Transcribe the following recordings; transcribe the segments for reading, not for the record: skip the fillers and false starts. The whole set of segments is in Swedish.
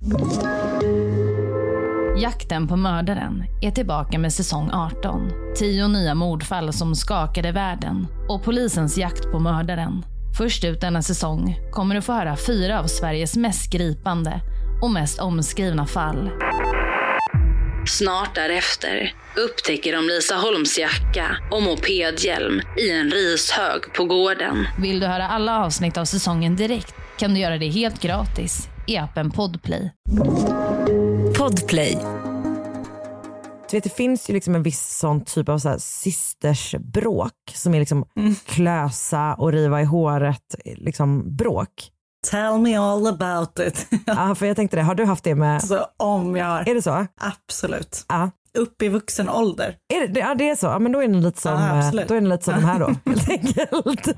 Jakten på mördaren är tillbaka med säsong 18. 10 nya mordfall som skakade världen och polisens jakt på mördaren. Först ut denna säsong kommer du få höra 4 av Sveriges mest gripande och mest omskrivna fall. Snart därefter upptäcker de Lisa Holms jacka och mopedhjälm i en rishög på gården. Vill du höra alla avsnitt av säsongen direkt kan du göra det helt gratis i appen Podplay. Podplay. Du vet, det finns ju liksom en viss sån typ av så här systersbråk som är liksom klösa och riva i håret liksom bråk. Tell me all about it. Ja, för jag tänkte det. Har du haft det med? Så om jag har. Är det så? Absolut. Ja. Upp i vuxen ålder. Är det, ja, det är så. Ja, men då är det lite som, då är det lite som de här då, helt enkelt.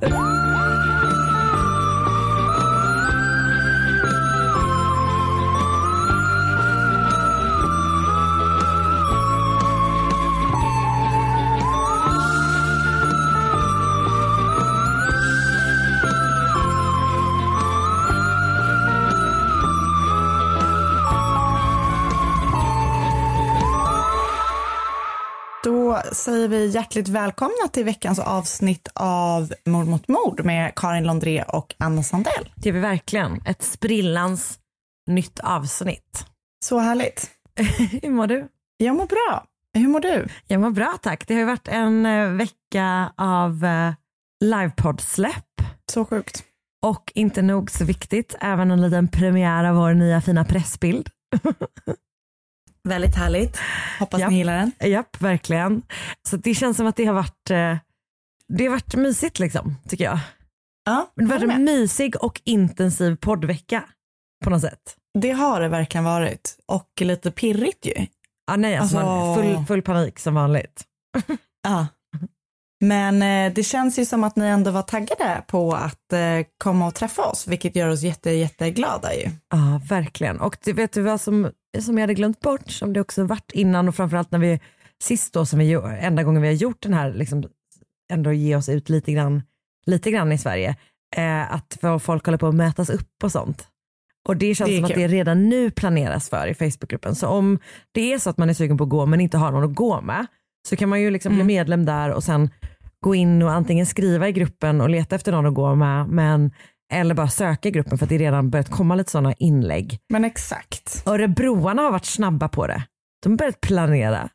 Då säger vi hjärtligt välkomna till veckans avsnitt av Mord mot mord med Karin Londré och Anna Sandell. Det är vi verkligen. Ett sprillans nytt avsnitt. Så härligt. Hur mår du? Jag mår bra. Hur mår du? Jag mår bra, tack. Det har ju varit en vecka av livepoddsläpp. Så sjukt. Och inte nog så viktigt, även en liten premiär av vår nya fina pressbild. Väldigt härligt. Hoppas ni gillar den. Japp, verkligen. Så det känns som att det har varit mysigt liksom, tycker jag. Ja, det har varit en mysig och intensiv poddvecka på något sätt. Det har det verkligen varit. Och lite pirrigt ju. Ja, nej, alltså full panik som vanligt. Ja. Men det känns ju som att ni ändå var taggade på att komma och träffa oss, vilket gör oss jätteglada ju. Ja, verkligen. Och det, vet du vad som jag hade glömt bort, som det också varit innan och framförallt när vi sist då, som enda gången vi har gjort den här, liksom ändå ge oss ut lite grann i Sverige, att för folk håller på att mötas upp och sånt. Och det känns som att det redan nu planeras för i Facebookgruppen. Så om det är så att man är sugen på att gå men inte har någon att gå med, så kan man ju liksom bli medlem där och sen gå in och antingen skriva i gruppen och leta efter någon att gå med, eller bara söka i gruppen, för att det redan börjat komma lite sådana inlägg. Men exakt. Örebroarna har varit snabba på det. De har börjat planera.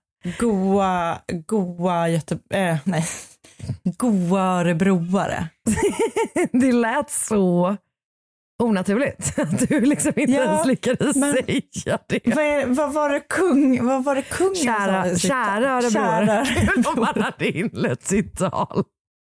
Goa örebroare. Det lät så onaturligt att du liksom inte ens lyckades säga det. Vad var det kungen kära örebroare. Om man hade inlett sitt tal.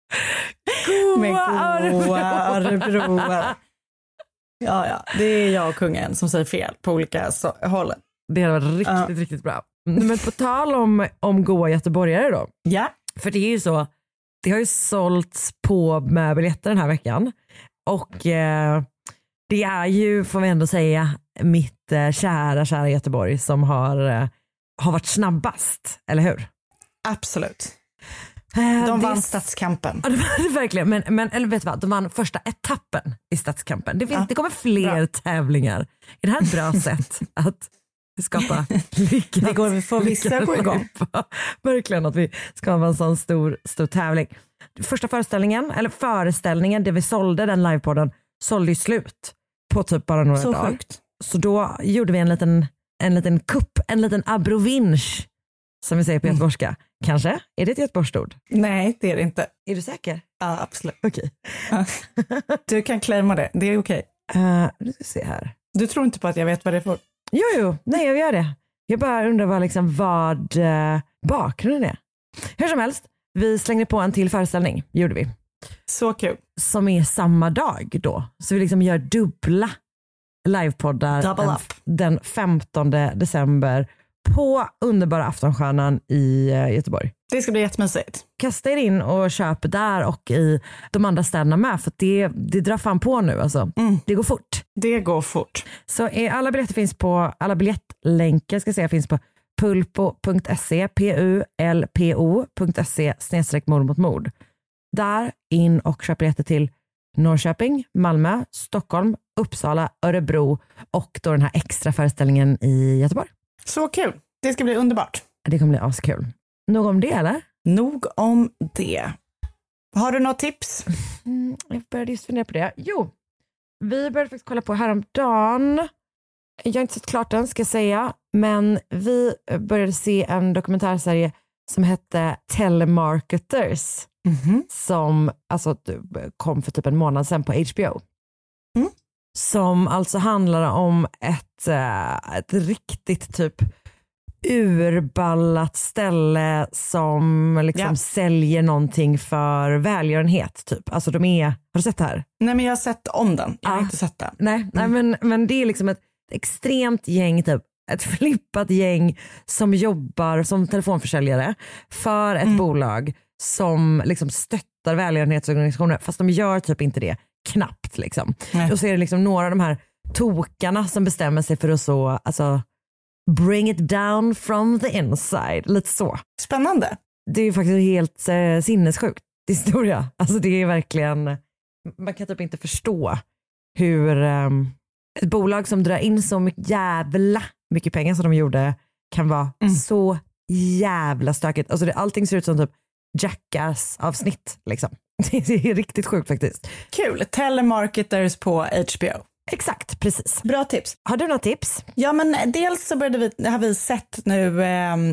Goa örebroare. Ja, det är jag och kungen som säger fel på olika håll. Det har varit riktigt bra. Men på tal om goa göteborgare då. Ja. För det är ju så, det har ju sålts på med biljetter den här veckan. Och det är ju, får vi ändå säga, mitt kära Göteborg som har varit snabbast, eller hur? Absolut. De vann stadskampen. Ja, det var det verkligen. Men eller vet du vad, de vann första etappen i stadskampen. Det kommer fler tävlingar. Är det här ett bra sätt att skapa lycka? Det går, vi får vissa gå igång. Verkligen, att vi skapar en sån stor tävling. Första föreställningen, det vi sålde, den livepodden, sålde ju slut på typ bara några dagar. Sjukt. Så då gjorde vi en liten kupp, en liten abrovinch, som vi säger på göteborgska. Kanske? Är det ett göteborgsord? Nej, det är det inte. Är du säker? Ja, absolut. Okej. Du kan claima det, det är okej. Nu ska vi se här. Du tror inte på att jag vet vad det är för? Jo, nej, jag gör det. Jag bara undrar vad bakgrunden är. Hur som helst, vi slängde på en till föreställning, gjorde vi. Så kul. Som är samma dag då. Så vi liksom gör dubbla livepoddar den 15 december på underbara Aftonstjärnan i Göteborg. Det ska bli jättemysigt. Kasta er in och köp där och i de andra städerna med, för det drar fan på nu alltså. Det går fort. Det går fort. Så alla biljetter finns på, alla biljettlänkar ska säga finns på pulpo.se, pulpo.se /mord mot mord. Där in och köp biljetter till Norrköping, Malmö, Stockholm, Uppsala, Örebro och då den här extra föreställningen i Göteborg. Så kul. Det ska bli underbart. Det kommer bli askul. Nog om det, eller? Nog om det. Har du något tips? Jag började just fundera på det. Jo, vi började faktiskt kolla på häromdagen. Jag har inte sett klart den, ska jag säga. Men vi började se en dokumentärserie som hette Telemarketers. Som alltså kom för typ en månad sedan på HBO. Som alltså handlar om ett riktigt typ urballat ställe som liksom säljer någonting för välgörenhet typ. Alltså har du sett det här? Nej, men jag har sett om den. Jag har inte sett den. Nej, men det är liksom ett extremt gäng typ. Ett flippat gäng som jobbar som telefonförsäljare för ett bolag som liksom stöttar välgörenhetsorganisationer, fast de gör typ inte det knappt liksom. Och så är det liksom några av de här tokarna som bestämmer sig för att så, alltså bring it down from the inside, lite så. Spännande. Det är ju faktiskt helt sinnessjukt historia. Alltså det är verkligen, man kan typ inte förstå hur ett bolag som drar in så jävla mycket pengar som de gjorde kan vara så jävla stökigt. Alltså allting ser ut som typ Jackass-avsnitt liksom. Det är riktigt sjukt faktiskt. Kul. Telemarketers på HBO. Exakt, precis. Bra tips. Har du något tips? Ja, men dels så har vi sett nu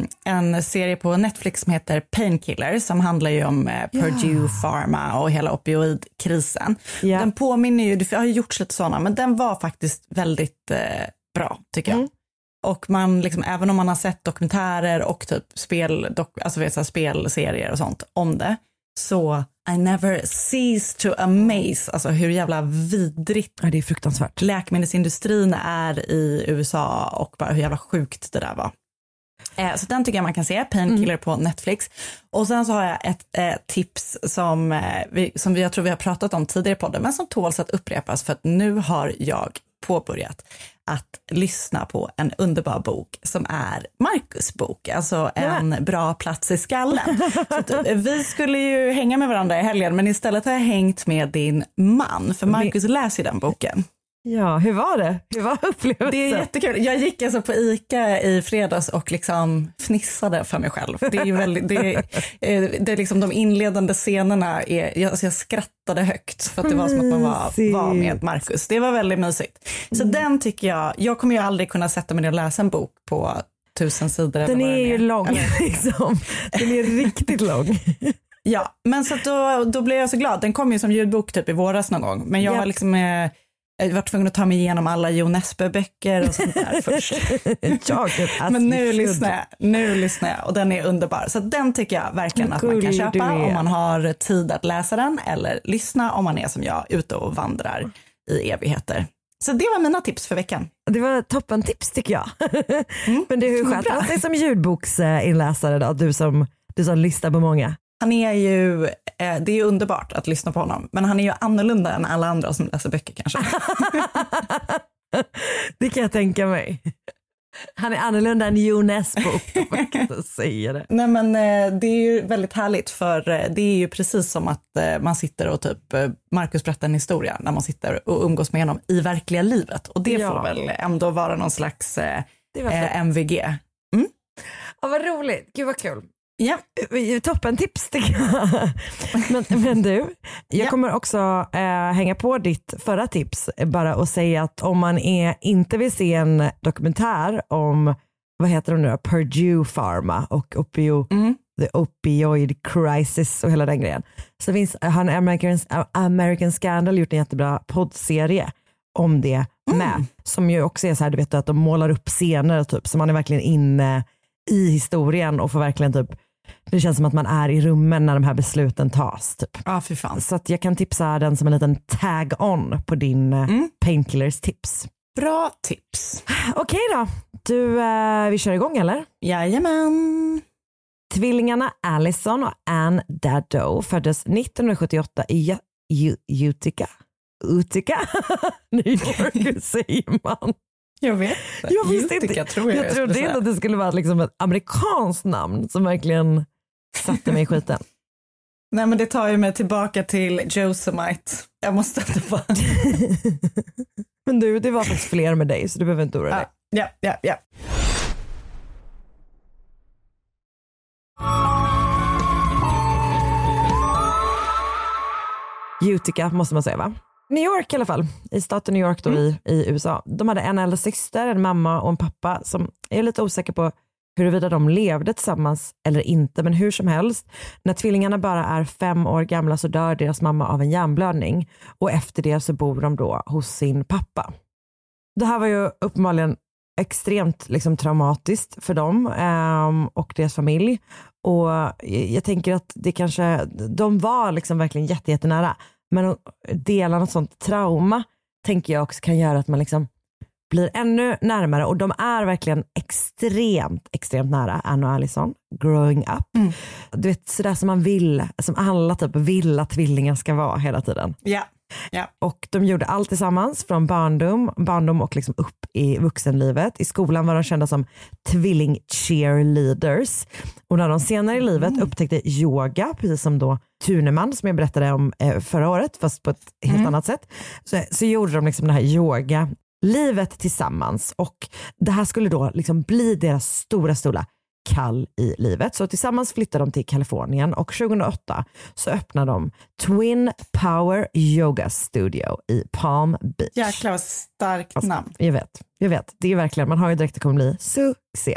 en serie på Netflix som heter Painkiller, som handlar ju om Purdue Pharma och hela opioidkrisen. Ja. Den påminner ju, det har ju gjorts lite sådana, men den var faktiskt väldigt bra tycker jag. Och man liksom, även om man har sett dokumentärer och typ spelserier och sånt om det, så I never cease to amaze, alltså hur jävla vidrigt det är fruktansvärt läkemedelsindustrin är i USA och bara hur jävla sjukt det där var. Så den tycker jag man kan se, Painkiller på Netflix. Och sen så har jag ett tips som jag tror vi har pratat om tidigare på podden, men som tåls att upprepas, för att nu har jag påbörjat att lyssna på en underbar bok som är Marcus bok, alltså en bra plats i skallen. Så vi skulle ju hänga med varandra i helgen, men istället har jag hängt med din man, för Marcus läser den boken. Ja, hur var det? Hur var upplevelsen? Det är jättekul. Jag gick alltså på ICA i fredags och liksom fnissade för mig själv. Det är ju väldigt, det är liksom de inledande scenerna jag skrattade högt för att det var som att man var med Marcus. Det var väldigt mysigt. Så den tycker jag kommer ju aldrig kunna sätta mig ner och läsa en bok på 1000 sidor. Den är ju lång liksom. Den är riktigt lång. Ja, men så då blev jag så glad. Den kom ju som ljudbok typ i våras någon gång. Men jag har liksom jag var tvungen att ta mig igenom alla Jo Nesbø-böcker och sånt där först. Men nu lyssnar jag och den är underbar. Så den tycker jag verkligen att man kan köpa om man har tid att läsa den, eller lyssna om man är som jag, ute och vandrar i evigheter. Så det var mina tips för veckan. Det var toppen tips tycker jag. Men hur sköter han sig som ljudboksinläsare då? Du som lyssnar på många. Han är ju, det är underbart att lyssna på honom, men han är ju annorlunda än alla andra som läser böcker kanske. Det kan jag tänka mig. Han är annorlunda än Jo Nesbø, man kan inte säga det. Nej, men det är ju väldigt härligt, för det är ju precis som att man sitter och typ Marcus berättar en historia när man sitter och umgås med honom i verkliga livet. Och det får väl ändå vara någon slags MVG. Ja, vad roligt. Gud vad kul. Ja, toppen tips tycker jag. Men du, jag kommer också hänga på ditt förra tips bara och säga att om man inte vill se en dokumentär om, vad heter de nu, Purdue Pharma och the opioid crisis och hela den grejen, så finns American Scandal gjort en jättebra poddserie om det med, som ju också är så här, du vet att de målar upp scener typ, så man är verkligen inne i historien och får verkligen typ, det känns som att man är i rummen när de här besluten tas typ. Ja, för fan. Så att jag kan tipsa den som en liten tag-on på din Painkillers tips. Bra tips. Okej då. Du, vi kör igång eller? Jajamän. Tvillingarna Allison och Anne Daddo föddes 1978 i Utica. New York, hur säger man? Jag vet. Jag visste inte. Jag trodde inte att det skulle vara liksom ett amerikanskt namn som verkligen satte mig i skiten. Nej, men det tar ju mig tillbaka till Josemite. Jag måste inte bara... Men du, det var faktiskt fler med dig så du behöver inte oroa dig. Ja. Utica måste man säga, va? New York i alla fall, i staten New York då i USA. De hade en äldre syster, en mamma och en pappa som är lite osäker på huruvida de levde tillsammans eller inte. Men hur som helst, när tvillingarna bara är 5 år gamla så dör deras mamma av en hjärnblödning. Och efter det så bor de då hos sin pappa. Det här var ju uppenbarligen extremt liksom traumatiskt för dem och deras familj. Och jag tänker att det kanske, de var liksom verkligen jättenära. Men att dela något sånt trauma tänker jag också kan göra att man liksom blir ännu närmare. Och de är verkligen extremt nära, Anne och Allison, growing up. Du vet, sådär som man vill, som alla typ vill att tvillingar ska vara hela tiden. Ja. Och de gjorde allt tillsammans från barndom och liksom upp i vuxenlivet. I skolan var de kända som tvilling cheerleaders. Och när de senare i livet upptäckte yoga, precis som då Tuneman som jag berättade om förra året, fast på ett helt annat sätt, så gjorde de liksom det här yoga-livet tillsammans. Och det här skulle då liksom bli deras stora kall i livet. Så tillsammans flyttade de till Kalifornien och 2008 så öppnade de Twin Power Yoga Studio i Palm Beach. Jäklar vad starkt namn. Jag vet. Det är verkligen, man har ju direkt att det kommer bli succé.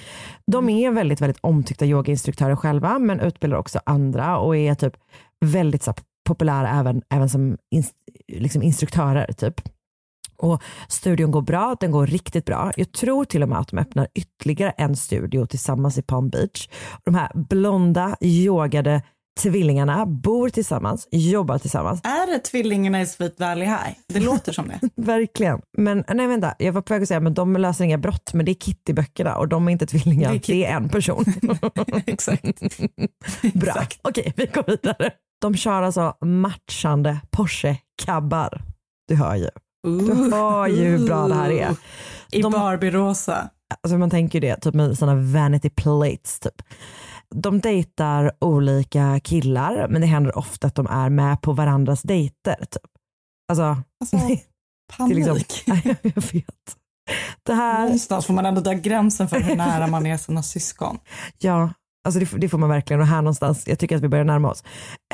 De är väldigt, väldigt omtyckta yogainstruktörer själva, men utbildar också andra och är typ väldigt så populära även som liksom instruktörer typ. Och studion går bra, den går riktigt bra. Jag tror till och med att de öppnar ytterligare en studio tillsammans i Palm Beach. De här blonda, yogade tvillingarna bor tillsammans, jobbar tillsammans. Är det tvillingarna i Sweet Valley High? Det låter som det. Verkligen. Men nej, vänta, jag var på väg att säga men de löser inga brott, men det är Kitty-böckerna och de är inte tvillingar, det är en person. Exakt. Bra, okej, vi går vidare. De kör alltså matchande Porsche-cabbar. Du hör ju. Du hör ju hur bra det här är. I Barbie-rosa. Alltså man tänker det, typ med sådana vanity plates typ. De dejtar olika killar, men det händer ofta att de är med på varandras dejter typ. Alltså panik. Liksom, jag vet. Det här... Någonstans får man ändå dra gränsen för hur nära man är sina syskon. Ja, alltså det får man verkligen. Och här någonstans, jag tycker att vi börjar närma oss.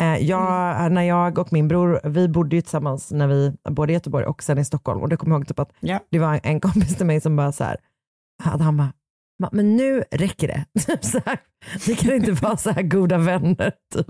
När jag och min bror, vi bodde ju tillsammans när vi bodde i Göteborg och sen i Stockholm. Och det kommer jag ihåg typ att det var en kompis till mig som bara så här, han bara, men nu räcker det. Så här, vi kan inte vara så här goda vänner typ.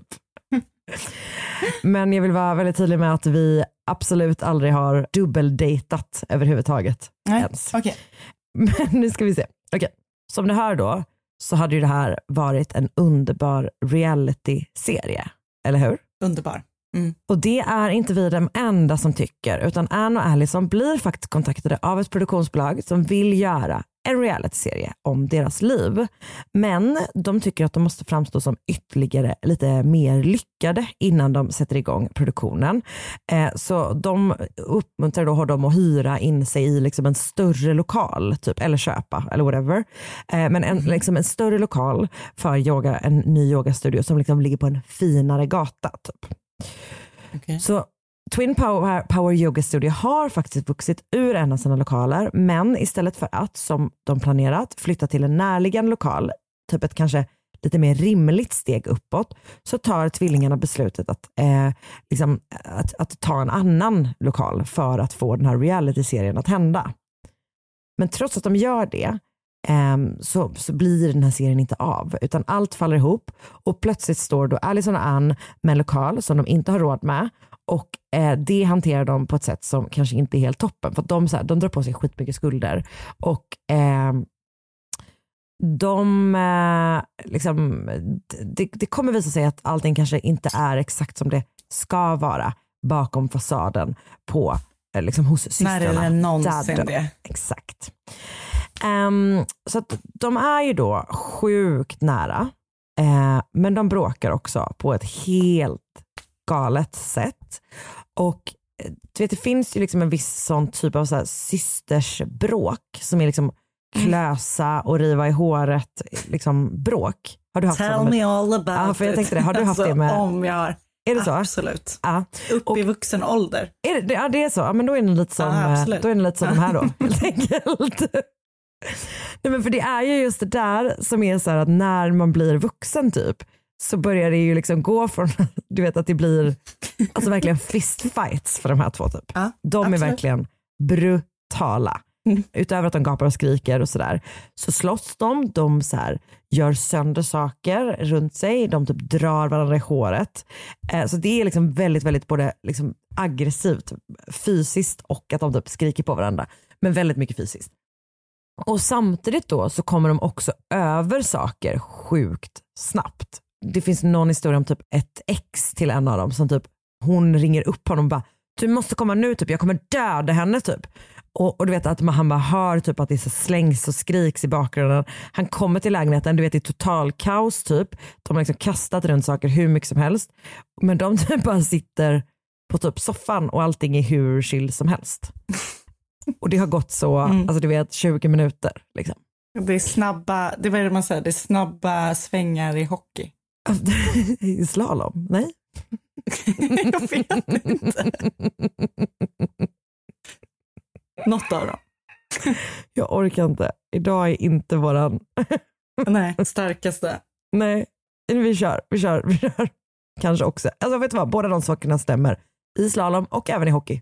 Men jag vill vara väldigt tydlig med att vi absolut aldrig har dubbeldejtat överhuvudtaget. Nej, ens. Okay. Men nu ska vi se. Okej. Som du hör då så hade ju det här varit en underbar reality-serie. Eller hur? Underbar. Och det är inte vi de enda som tycker, utan Anne och Allison blir faktiskt kontaktade av ett produktionsbolag som vill göra en reality-serie om deras liv. Men de tycker att de måste framstå som ytterligare lite mer lyckade innan de sätter igång produktionen. Så de uppmuntrar då dem att hyra in sig i liksom en större lokal typ, eller köpa eller whatever. Men liksom en större lokal för yoga, en ny yogastudio som liksom ligger på en finare gata typ. Okay. Så Twin Power Yoga Studio har faktiskt vuxit ur en av sina lokaler, men istället för att, som de planerat, flytta till en närliggande lokal, typ ett kanske lite mer rimligt steg uppåt, så tar tvillingarna beslutet att ta en annan lokal för att få den här reality-serien att hända. Men trots att de gör det så blir den här serien inte av, utan allt faller ihop och plötsligt står då Allison och Anne med en lokal som de inte har råd med, och det hanterar de på ett sätt som kanske inte är helt toppen, för att de drar på sig skitmycket skulder och det kommer visa sig att allting kanske inte är exakt som det ska vara bakom fasaden på liksom hos systrarna. När är det någonsin det? Exakt. Så att de är ju då sjukt nära, men de bråkar också på ett helt galet sätt. Och du vet, det finns ju liksom en viss sån typ av så här systersbråk som är liksom klösa och riva i håret liksom bråk. Har du haft Tell me all about it. För jag tänkte det. Har du haft det med? Om jag har. Är det så? Absolut. Ja. Upp i vuxen ålder. Är det, ja, det är så. Ja, men då är det lite som, då är det lite som de här då. Helt enkelt. Nej, men för det är ju just det där som är så här att när man blir vuxen typ så börjar det ju liksom gå från, du vet att det blir alltså verkligen fistfights för de här två typ. Ja, de är absolut. Verkligen brutala. Utöver att de gapar och skriker och sådär så slåss de så här, gör sönder saker runt sig, de typ drar varandra i håret. Så det är liksom väldigt, väldigt både liksom aggressivt, fysiskt och att de typ skriker på varandra. Men väldigt mycket fysiskt. Och samtidigt då så kommer de också över saker sjukt snabbt. Det finns någon historia om typ ett ex till en av dem som typ hon ringer upp honom och bara du måste komma nu typ, jag kommer döda henne typ. Och du vet att han bara hör typ att det så slängs och skriks i bakgrunden. Han kommer till lägenheten, du vet det är total kaos typ. De har liksom kastat runt saker hur mycket som helst. Men de typ bara sitter på typ soffan och allting är hur chill som helst. Och det har gått så, alltså du vet 20 minuter liksom. Det är snabba, det var det man säger, det är snabba svängar i hockey. I slalom? Nej. Jag vet inte. Något av dem. Jag orkar inte. Idag är inte våran... Nej, starkaste. Nej, vi kör. Kanske också. Alltså vet du vad, båda de sakerna stämmer. I slalom och även i hockey.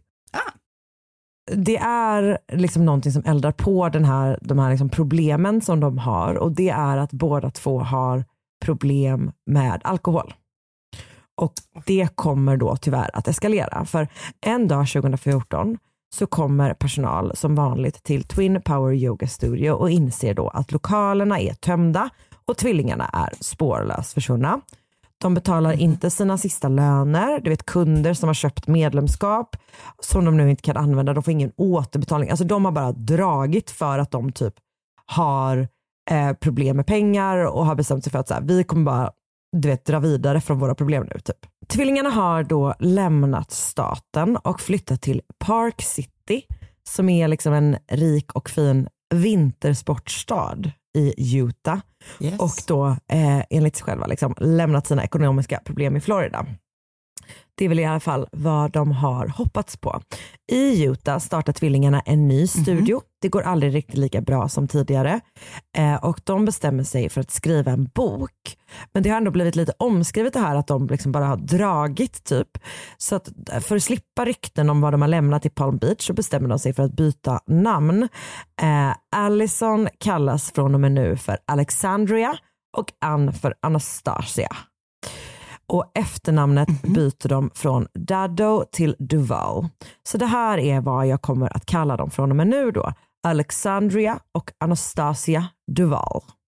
Det är liksom någonting som eldar på de här liksom problemen som de har. Och det är att båda två har problem med alkohol. Och det kommer då tyvärr att eskalera. För en dag 2014 så kommer personal som vanligt till Twin Power Yoga Studio och inser då att lokalerna är tömda och tvillingarna är spårlöst försvunna. De betalar inte sina sista löner. Du vet kunder som har köpt medlemskap som de nu inte kan använda. De får ingen återbetalning. Alltså de har bara dragit för att de typ har problem med pengar och har bestämt sig för att så här, vi kommer bara dra vidare från våra problem nu typ. Tvillingarna har då lämnat staten och flyttat till Park City som är liksom en rik och fin vintersportstad i Utah. Yes. Och då enligt sig själva liksom, lämnat sina ekonomiska problem i Florida. Det är väl i alla fall vad de har hoppats på. I Utah startar tvillingarna en ny studio. Det går aldrig riktigt lika bra som tidigare. Och de bestämmer sig för att skriva en bok. Men det har ändå blivit lite omskrivet det här att de liksom bara har dragit typ. Så att för att slippa rykten om vad de har lämnat i Palm Beach så bestämmer de sig för att byta namn. Allison kallas från och med nu för Alexandria och Ann för Anastasia. Och efternamnet byter de från Dado till Duval. Så det här är vad jag kommer att kalla dem från och med nu då. Alexandria och Anastasia Duval.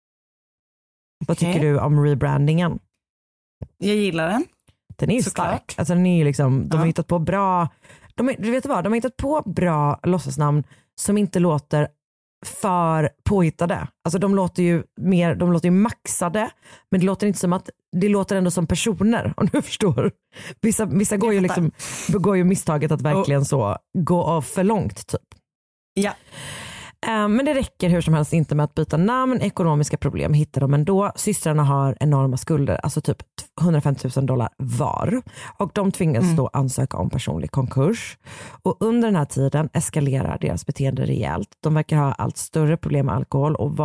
Vad tycker du om rebrandingen? Jag gillar den. Den är ju stark. Alltså den är ju liksom, de har hittat på bra... Du vet vad, de har hittat på bra låtsasnamn som inte låter för påhittade. Alltså de låter ju maxade, men det låter inte som att det låter ändå som personer, om du förstår. Vissa går ju liksom, begår ju misstaget att verkligen så gå av för långt typ. Ja. Men det räcker hur som helst inte med att byta namn. Ekonomiska problem hittar de ändå. Systrarna har enorma skulder, alltså typ $150,000 var. Och de tvingas då ansöka om personlig konkurs. Och under den här tiden eskalerar deras beteende rejält. De verkar ha allt större problem med alkohol och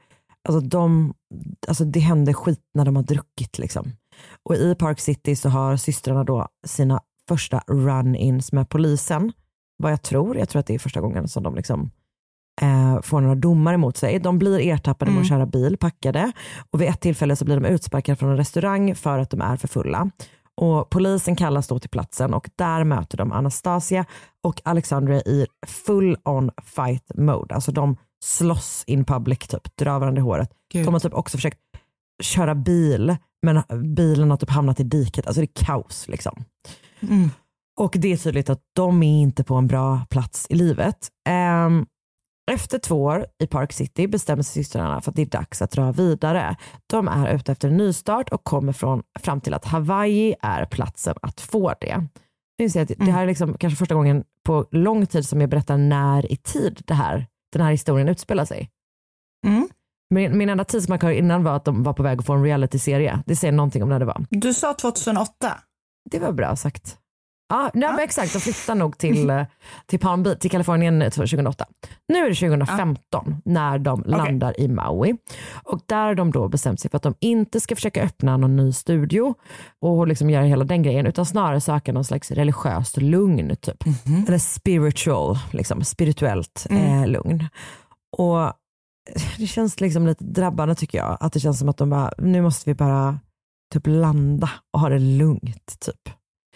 det händer skit när de har druckit liksom. Och i Park City så har systrarna då sina första run-ins med polisen. Vad jag tror att det är första gången som de liksom får några domar emot sig. De blir ertappade med att köra bil, packade. Och vid ett tillfälle så blir de utsparkade från en restaurang för att de är för fulla. Och polisen kallas då till platsen och där möter de Anastasia och Alexandria i full on fight mode. Alltså de slåss in public typ, drar varandra i håret. Gud. De har typ också försökt köra bil, men bilen har typ hamnat i diket. Alltså det är kaos liksom. Och det är tydligt att de är inte på en bra plats i livet. Efter 2 år i Park City bestämmer sig systrarna för att det är dags att dra vidare. De är ute efter en nystart och kommer fram till att Hawaii är platsen att få det. Det här är liksom kanske första gången på lång tid som jag berättar när i tid den här historien utspelar sig. Min enda tidsmarkör innan var att de var på väg att få en reality-serie. Det säger någonting om när det var. Du sa 2008. Det var bra sagt. Ja, men exakt. De flyttade nog till Palm Beach, till Kalifornien 2008. Nu är det 2015 när de landar i Maui. Och där har de då bestämt sig för att de inte ska försöka öppna någon ny studio och liksom göra hela den grejen, utan snarare söka någon slags religiöst lugn typ. Eller spiritual, liksom, spirituellt lugn. Och det känns liksom lite drabbande tycker jag. Att det känns som att de bara, nu måste vi bara typ landa och ha det lugnt typ.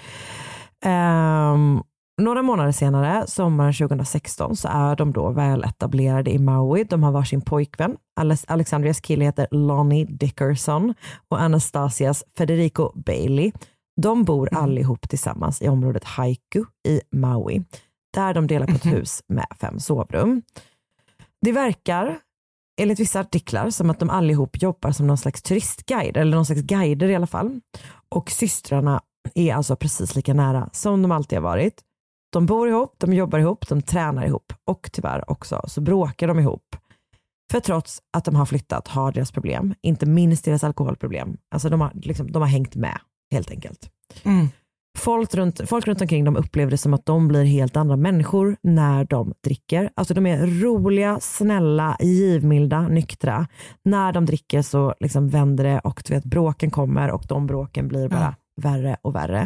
Några månader senare, sommaren 2016, så är de då väl etablerade i Maui. De har varsin pojkvän. Alexandrias kille heter Lonnie Dickerson och Anastasias Federico Bailey. De bor allihop tillsammans i området Haiku i Maui, där de delar på ett hus med 5 sovrum. Det verkar, enligt vissa artiklar, som att de allihop jobbar som någon slags turistguide, eller någon slags guider i alla fall. Och systrarna är alltså precis lika nära som de alltid har varit. De bor ihop, de jobbar ihop, de tränar ihop och tyvärr också så bråkar de ihop. För trots att de har flyttat har deras problem, inte minst deras alkoholproblem. Alltså de har hängt med helt enkelt. Folk runt omkring dem upplever det som att de blir helt andra människor när de dricker. Alltså de är roliga, snälla, givmilda, nyktra. När de dricker så liksom vänder det och du vet, bråken kommer och de bråken blir bara värre och värre.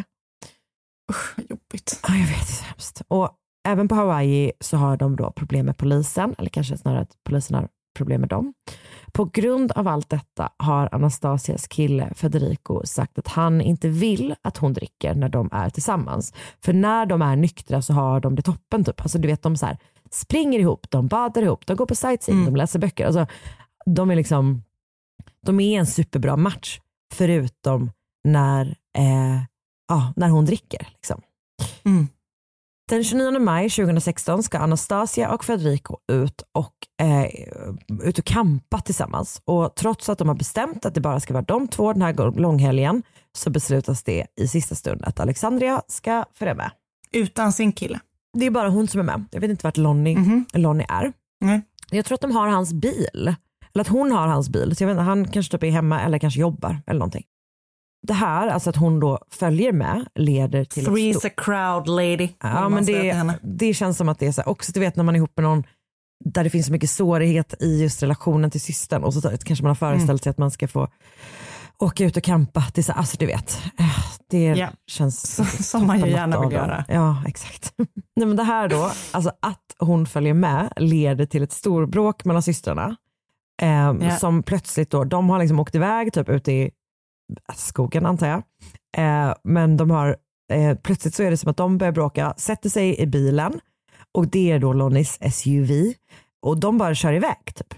Jobbigt. Ja, jag vet, det är hemskt. Och även på Hawaii så har de då problem med polisen, eller kanske snarare att polisen har problem med dem. På grund av allt detta har Anastasias kille Federico sagt att han inte vill att hon dricker när de är tillsammans. För när de är nyktra så har de det toppen typ. Alltså du vet, de så här springer ihop, de badar ihop, de går på sightseeing, de läser böcker. Alltså de är en superbra match förutom när hon dricker liksom. Den 29 maj 2016 ska Anastasia och Federico ut och campa tillsammans. Och trots att de har bestämt att det bara ska vara de två den här långhelgen, så beslutas det i sista stund att Alexandria ska följa med. Utan sin kille? Det är bara hon som är med. Jag vet inte vart Lonnie är. Jag tror att de har hans bil. Eller att hon har hans bil. Så jag vet inte, han kanske typ är hemma eller kanske jobbar eller någonting. Det här, alltså att hon då följer med, leder till... Three's a crowd lady. Ja, men det känns som att det är så här, också du vet när man är ihop med någon där det finns så mycket sårighet i just relationen till systern, och så kanske man har föreställt sig att man ska få åka ut och campa till, alltså du vet. Det känns som man ju gärna vill göra. Ja, exakt. Nej, men det här då, alltså att hon följer med leder till ett storbråk mellan systrarna. Som plötsligt då, de har liksom åkt iväg typ ute i skogen antar jag. Men de har plötsligt så är det som att de börjar bråka, sätter sig i bilen, och det är då Lonnies SUV, och de bara kör iväg typ.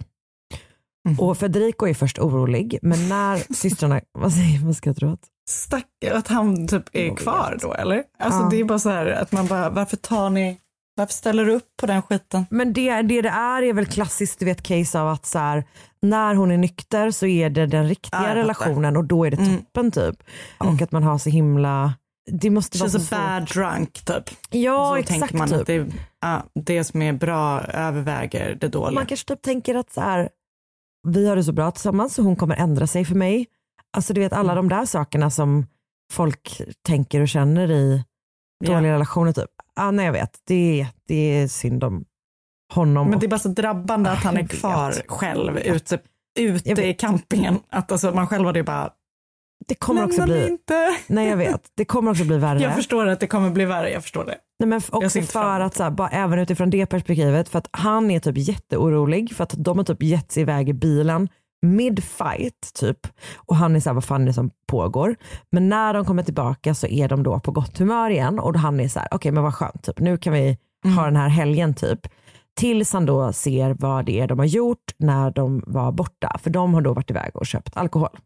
Och Federico är först orolig, men när systrarna, vad ska jag tro att? Stackare, att han typ är kvar då, eller? Alltså det är bara så här att man bara, varför ställer du upp på den skiten? Men det är väl klassiskt, du vet, case av att så här, när hon är nykter så är det den riktiga relationen, och då är det toppen typ. Och att man har så himla... Det måste vara så bad drunk typ. Ja, så exakt tänker man typ. Att det som är bra överväger det dåliga. Man kanske typ tänker att så här, vi har det så bra tillsammans så hon kommer ändra sig för mig. Alltså du vet, alla de där sakerna som folk tänker och känner i dåliga relationer typ. Nej, jag vet. Det är synd om honom. Men det är bara så drabbande att han är kvar själv ute i campingen. Att alltså, man själv har det bara... Det kommer också bli... inte. Nej, jag vet. Det kommer också bli värre. Jag förstår att det kommer bli värre, jag förstår det. Nej, men också för att så här, bara även utifrån det perspektivet, för att han är typ jätteorolig för att de har typ gett sig iväg i bilen mid-fight typ, och han är så här, vad fan är det som pågår? Men när de kommer tillbaka så är de då på gott humör igen, och då han är så här, okej, men vad skönt typ, nu kan vi ha den här helgen typ, tills han då ser vad det är de har gjort när de var borta, för de har då varit iväg och köpt alkohol.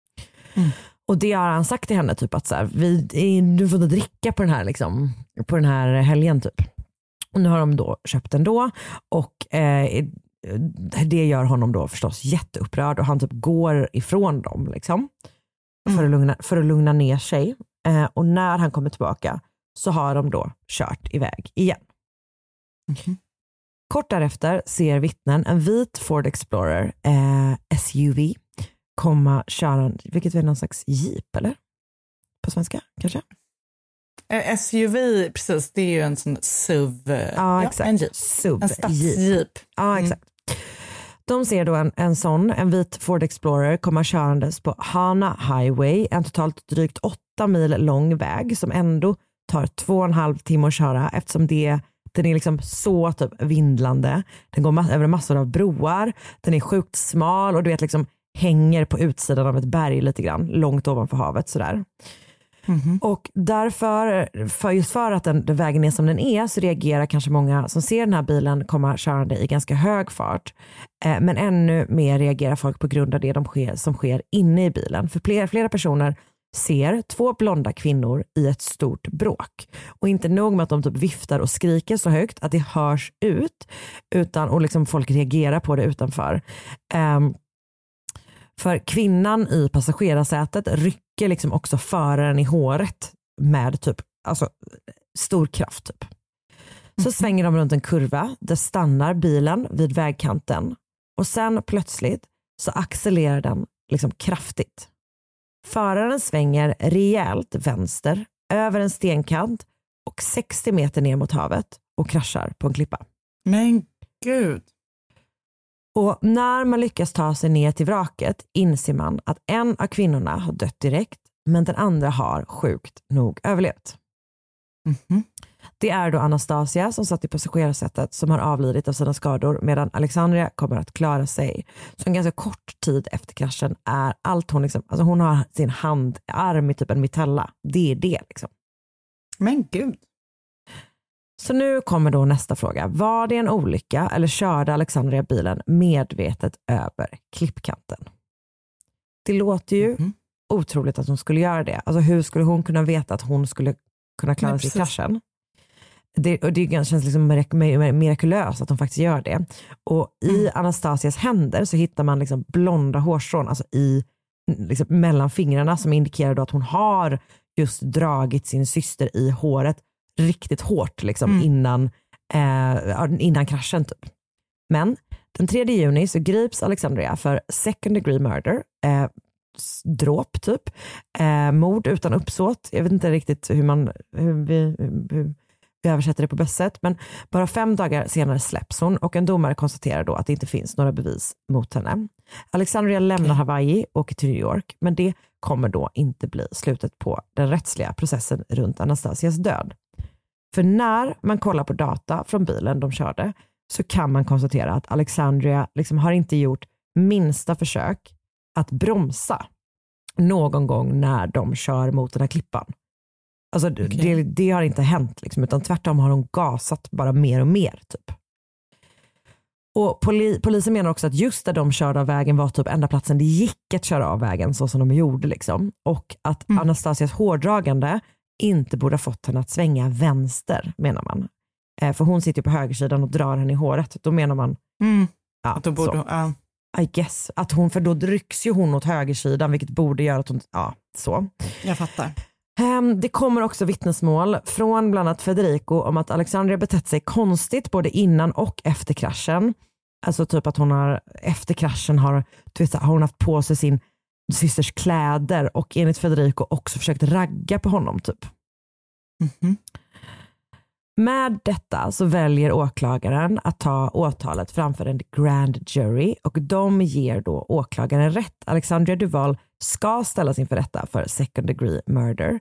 Och det har han sagt till henne typ att så här, du får dricka på den här liksom, på den här helgen typ. Och nu har de då köpt den då, och det gör honom då förstås jätteupprörd, och han typ går ifrån dem liksom, för att lugna ner sig. Och när han kommer tillbaka så har de då kört iväg igen. Kort därefter ser vittnen en vit Ford Explorer SUV komma köra, vilket är någon slags jeep eller? På svenska kanske? SUV, precis, det är ju en sån SUV. Exakt. En jeep. En stadsjeep. Ja, exakt. De ser då en vit Ford Explorer komma körandes på Hana Highway, en totalt drygt 8 mil lång väg som ändå tar 2,5 timmar att köra eftersom den är liksom så typ vindlande. Den går över massor av broar, den är sjukt smal och du vet liksom hänger på utsidan av ett berg lite grann, långt ovanför havet sådär. Mm-hmm. Och därför, just för att den vägen är som den är, så reagerar kanske många som ser den här bilen komma körande i ganska hög fart. Men ännu mer reagerar folk på grund av det som sker inne i bilen. För flera personer ser 2 blonda kvinnor i ett stort bråk. Och inte nog med att de typ viftar och skriker så högt att det hörs ut, och liksom folk reagerar på det utanför. För kvinnan i passagerarsätet rycker liksom också föraren i håret med typ, alltså stor kraft typ. Så svänger de runt en kurva, där stannar bilen vid vägkanten och sen plötsligt så accelererar den liksom kraftigt. Föraren svänger rejält vänster över en stenkant och 60 meter ner mot havet och kraschar på en klippa. Men gud! Och när man lyckas ta sig ner till vraket inser man att en av kvinnorna har dött direkt, men den andra har sjukt nog överlevt. Mm-hmm. Det är då Anastasia som satt i passagerarsätet som har avlidit av sina skador, medan Alexandria kommer att klara sig. Så en ganska kort tid efter kraschen är allt hon liksom, alltså hon har sin arm i typ en mitella. Det är det liksom. Men gud. Så nu kommer då nästa fråga. Var det en olycka eller körde Alexandria bilen medvetet över klippkanten? Det låter ju otroligt att hon skulle göra det. Alltså hur skulle hon kunna veta att hon skulle kunna klara sig i kraschen? Det känns liksom mirakulöst att hon faktiskt gör det. Och i Anastasias händer så hittar man liksom blonda hårstrån, alltså i liksom mellan fingrarna, som indikerar då att hon har just dragit sin syster i håret riktigt hårt liksom innan kraschen typ. Men den 3 juni så grips Alexandria för second degree murder, dråp typ, mord utan uppsåt. Jag vet inte riktigt hur vi översätter det på bäst sätt, men bara 5 dagar senare släpps hon och en domare konstaterar då att det inte finns några bevis mot henne. Alexandria lämnar Hawaii och åker till New York, men det kommer då inte bli slutet på den rättsliga processen runt Anastasias död. För när man kollar på data från bilen de körde så kan man konstatera att Alexandria liksom har inte gjort minsta försök att bromsa någon gång när de kör mot den här klippan. Alltså det har inte hänt liksom, utan tvärtom har hon gasat bara mer och mer typ. Och polisen menar också att just där de körde av vägen var typ enda platsen det gick att köra av vägen så som de gjorde liksom. Och att Anastasias hårdragande inte borde ha fått henne att svänga vänster, menar man. För hon sitter på högersidan och drar henne i håret. Då menar man att då borde I guess. Att hon, för då rycks ju hon åt högersidan, vilket borde göra att hon, så. Jag fattar. Det kommer också vittnesmål från bland annat Federico om att Alexandria betett sig konstigt både innan och efter kraschen. Alltså typ att hon har, efter kraschen har hon haft på sig sin systers kläder och enligt Federico också försökt ragga på honom typ. Mm-hmm. Med detta så väljer åklagaren att ta åtalet framför en grand jury och de ger då åklagaren rätt. Alexandria Duval ska ställas inför rätta för second degree murder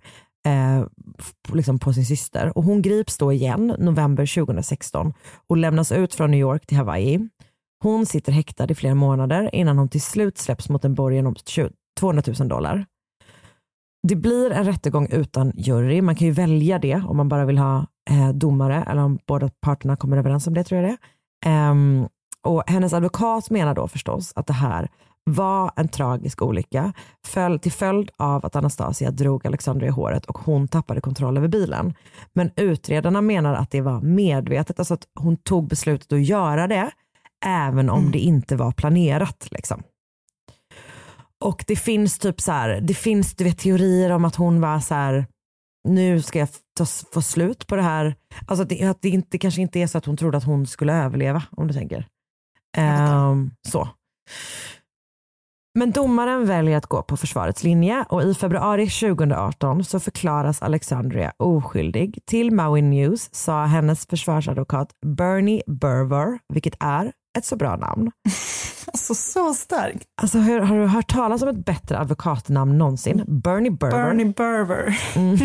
liksom på sin syster. Och hon grips då igen november 2016 och lämnas ut från New York till Hawaii. Hon sitter häktad i flera månader innan hon till slut släpps mot en borgen om $200,000. Det blir en rättegång utan jury. Man kan ju välja det om man bara vill ha domare eller om båda parterna kommer överens om det, tror jag det. Och hennes advokat menar då förstås att det här var en tragisk olycka till följd av att Anastasia drog Alexandria i håret och hon tappade kontroll över bilen. Men utredarna menar att det var medvetet, alltså att hon tog beslutet att göra det även om det inte var planerat liksom. Och det finns typ så här, det finns du vet teorier om att hon var så här nu ska jag få slut på det här. Alltså att det kanske inte är så att hon trodde att hon skulle överleva, om du tänker. Så. Men domaren väljer att gå på försvarets linje och i februari 2018 så förklaras Alexandria oskyldig. Till Maui News sa hennes försvarsadvokat Bernie Berver, vilket är ett så bra namn. Alltså så starkt. Alltså har du hört talas om ett bättre advokatnamn någonsin? Bernie Berver. Bernie Berver.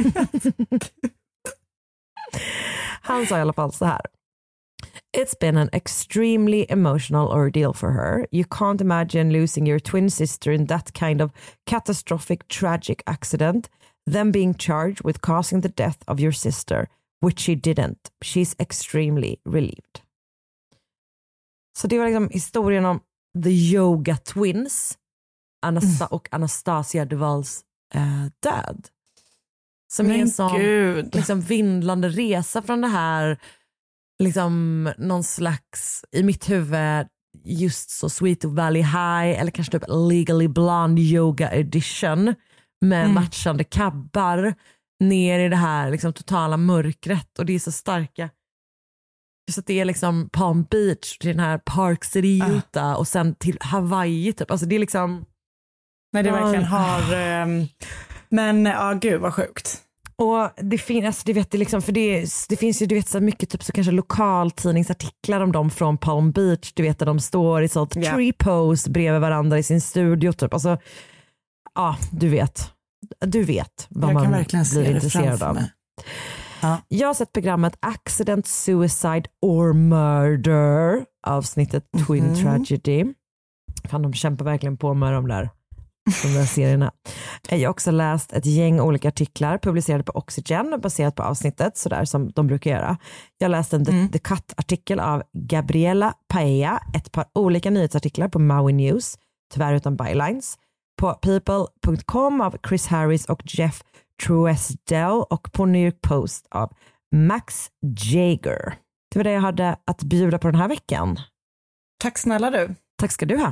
Han sa i alla fall så här. It's been an extremely emotional ordeal for her. You can't imagine losing your twin sister in that kind of catastrophic, tragic accident, then being charged with causing the death of your sister, which she didn't. She's extremely relieved. Så det var liksom historien om The Yoga Twins, och Anastasia Duvals död. Som är en sån liksom vindlande resa från det här, liksom någon slags, i mitt huvud, just så Sweet Valley High eller kanske typ Legally Blonde Yoga Edition med matchande kabbar ner i det här liksom totala mörkret, och det är så starka. Så att det är liksom Palm Beach till den här Park City Utah och sen till Hawaii typ. Alltså det är liksom... Nej, det verkligen har... Men gud vad sjukt. Och det finns, alltså, det vet det liksom, för det finns ju, du vet, så mycket typ så kanske lokaltidningsartiklar om dem från Palm Beach, du vet, där de står i sånt tree pose bredvid varandra i sin studio typ. Alltså, du vet vad man blir intresserad av. Ja. Jag har sett programmet Accident, Suicide or Murder, avsnittet Twin Tragedy. Fan, de kämpar verkligen på med de där serierna. Jag har också läst ett gäng olika artiklar publicerade på Oxygen baserat på avsnittet, sådär som de brukar göra. Jag läste en The Cut-artikel av Gabriela Paella, ett par olika nyhetsartiklar på Maui News, tyvärr utan bylines, på people.com av Chris Harris och Jeff Truesdell och på New York Post av Max Jager. Det var det jag hade att bjuda på den här veckan. Tack snälla du. Tack ska du ha.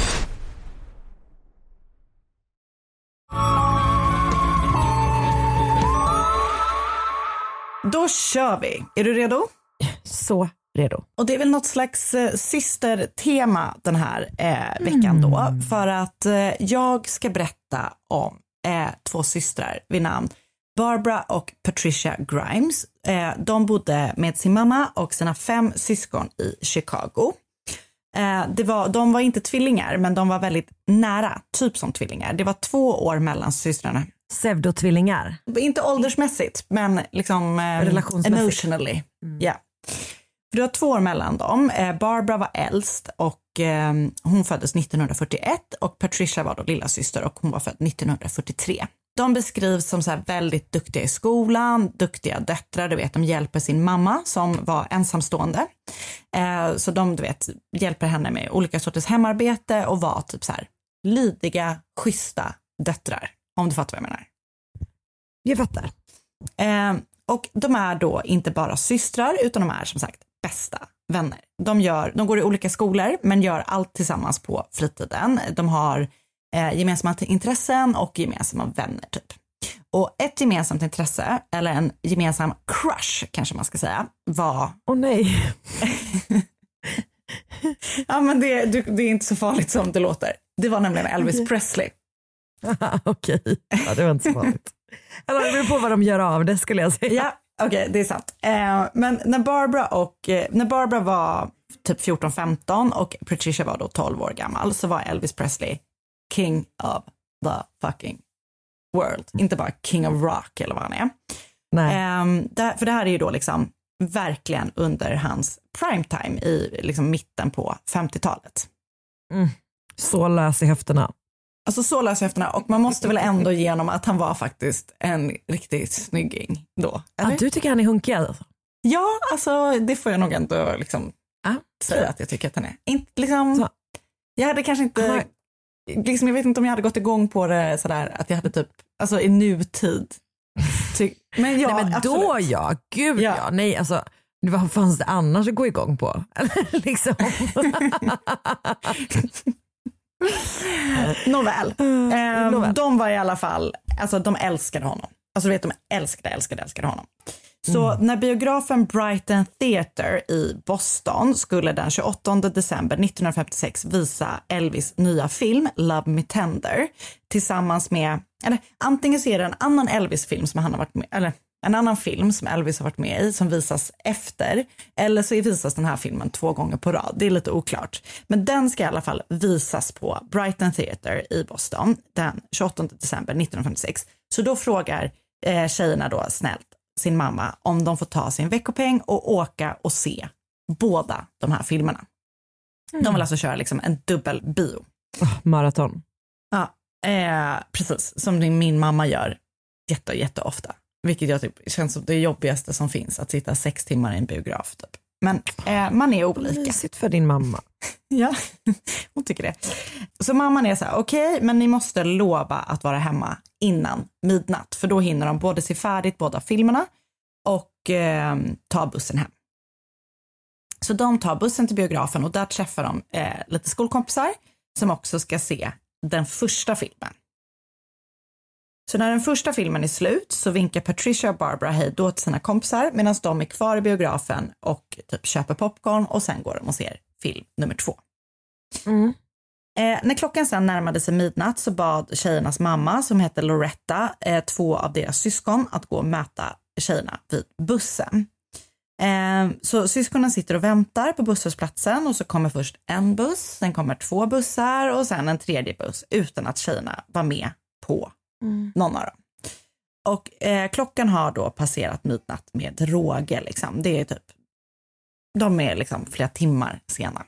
Då kör vi. Är du redo? Så redo. Och det är väl något slags systertema den här veckan då. För att jag ska berätta om 2 systrar vid namn Barbara och Patricia Grimes. De bodde med sin mamma och sina 5 syskon i Chicago. De var inte tvillingar, men de var väldigt nära, typ som tvillingar. Det var 2 år mellan systrarna. Pseudotvillingar? Inte åldersmässigt, men liksom emotionally. Ja. Det var 2 år mellan dem. Barbara var äldst och hon föddes 1941 och Patricia var då lilla syster och hon var född 1943. De beskrivs som så här väldigt duktiga i skolan, duktiga döttrar, du vet, de hjälper sin mamma som var ensamstående. Så de, du vet, hjälper henne med olika sorters hemarbete och var typ så här lydiga, schyssta döttrar, om du fattar vad jag menar. Jag fattar. Och de är då inte bara systrar utan de är som sagt bästa vänner. De går i olika skolor men gör allt tillsammans på fritiden. De har gemensamma intressen och gemensamma vänner typ. Och ett gemensamt intresse, eller en gemensam crush kanske man ska säga, var... nej. Ja, men det är inte så farligt som det låter. Det var nämligen Elvis Presley. Okej, ja, det var inte så farligt. Eller det beror på vad de gör av det, skulle jag säga. Ja, okej, det är sant. Men när Barbara var typ 14-15 och Patricia var då 12 år gammal, så var Elvis Presley king of the fucking world. Inte bara king of rock eller vad han är. Nej. För det här är ju då liksom verkligen under hans primetime i liksom mitten på 50-talet. Så lös i höfterna. Alltså så lös i höfterna, och man måste väl ändå genom att han var faktiskt en riktigt snygging då. Eller? Ja, du tycker han är hunkig alltså? Ja, alltså det får jag nog ändå liksom säga att jag tycker att han är. Inte liksom, så. Jag hade kanske inte, liksom, jag vet inte om jag hade gått igång på det sådär att jag hade typ, alltså i nutid. Men ja, nej, men då gud ja. Nej, alltså vad fanns det annars att gå igång på? Liksom. Nåväl. De var i alla fall, alltså de älskade honom. Alltså vet, de älskade honom. Så när biografen Brighton Theatre i Boston skulle den 28 december 1956 visa Elvis nya film Love Me Tender tillsammans med, eller antingen så är det en annan Elvis-film som han har varit med, eller en annan film som Elvis har varit med i som visas efter, eller så visas den här filmen 2 gånger på rad. Det är lite oklart. Men den ska i alla fall visas på Brighton Theatre i Boston den 28 december 1956. Så då frågar tjejerna då snällt sin mamma om de får ta sin veckopeng och åka och se båda de här filmerna. De vill alltså köra liksom en dubbel bio. Maraton. Ja, precis. Som min mamma gör jätte ofta. Vilket jag typ känns som det jobbigaste som finns, att sitta 6 timmar i en biograf typ. Men man är olika. Mysigt för din mamma. Ja, hon tycker det. Så mamman är så här, okej, men ni måste lova att vara hemma innan midnatt. För då hinner de både se färdigt båda filmerna och ta bussen hem. Så de tar bussen till biografen och där träffar de lite skolkompisar som också ska se den första filmen. Så när den första filmen är slut så vinkar Patricia och Barbara hej då till sina kompisar medan de är kvar i biografen och typ köper popcorn och sen går de och ser film nummer 2. När klockan sen närmade sig midnatt så bad tjejernas mamma som heter Loretta 2 av deras syskon att gå och möta tjejerna vid bussen. Så syskonen sitter och väntar på busshållplatsen och så kommer först en buss, sen kommer 2 bussar och sen en 3:e buss utan att tjejerna var med på någon av dem. Och klockan har då passerat midnatt med råge liksom. Det är typ, de är liksom flera timmar sena.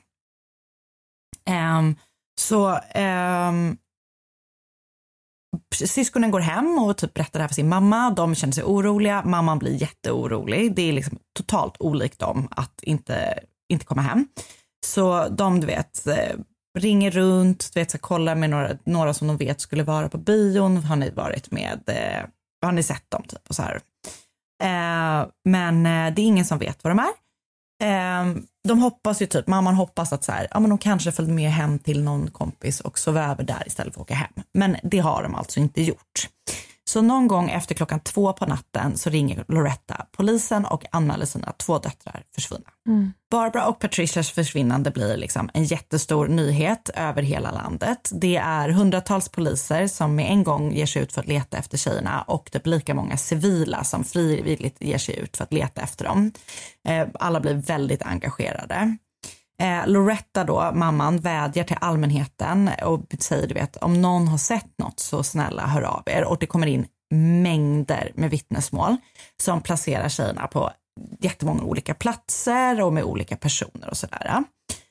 Syskonen går hem och typ berättar det här för sin mamma. De känner sig oroliga. Mamman blir jätteorolig. Det är liksom totalt olikt dem att inte komma hem. Så de, du vet, ringer runt, du vet, så kollar med några som de vet skulle vara på bion. Har ni sett dem typ och så här. Men det är ingen som vet vad de är. De hoppas ju typ, mamman hoppas att så här, ja men de kanske följde med hem till någon kompis och sov över där istället för att åka hem. Men det har de alltså inte gjort. Så någon gång efter 2:00 på natten så ringer Loretta polisen och anmäler sina 2 döttrar försvunna. Barbara och Patricias försvinnande blir liksom en jättestor nyhet över hela landet. Det är hundratals poliser som med en gång ger sig ut för att leta efter tjejerna och det blir lika många civila som frivilligt ger sig ut för att leta efter dem. Alla blir väldigt engagerade. Loretta då, mamman, vädjar till allmänheten och säger, du vet, om någon har sett något så snälla hör av er. Och det kommer in mängder med vittnesmål som placerar tjejerna på jättemånga olika platser och med olika personer och sådär.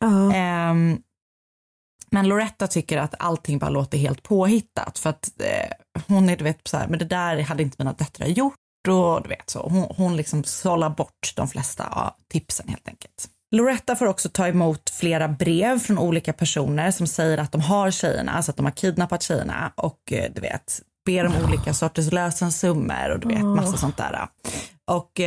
Men Loretta tycker att allting bara låter helt påhittat för att hon är, du vet, så här, men det där hade inte mina döttrar gjort och du vet så. Hon liksom sållar bort de flesta av tipsen helt enkelt. Loretta får också ta emot flera brev från olika personer som säger att de har tjejerna, alltså att de har kidnappat tjejerna och du vet, ber om olika sorters lösensummor och du vet, massa sånt där. Och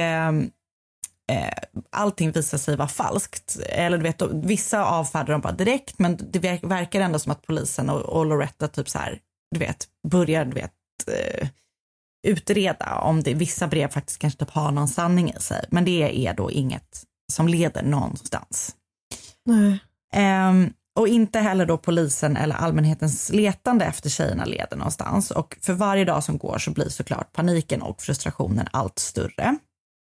allting visar sig vara falskt. Eller du vet, vissa avfärdar de bara direkt, men det verkar ändå som att polisen och Loretta typ så här, du vet, börjar, du vet, utreda om det, vissa brev faktiskt kanske typ har någon sanning i sig. Men det är då inget som leder någonstans. Nej. Och inte heller då polisen eller allmänhetens letande efter tjejerna leder någonstans. Och för varje dag som går så blir såklart paniken och frustrationen allt större.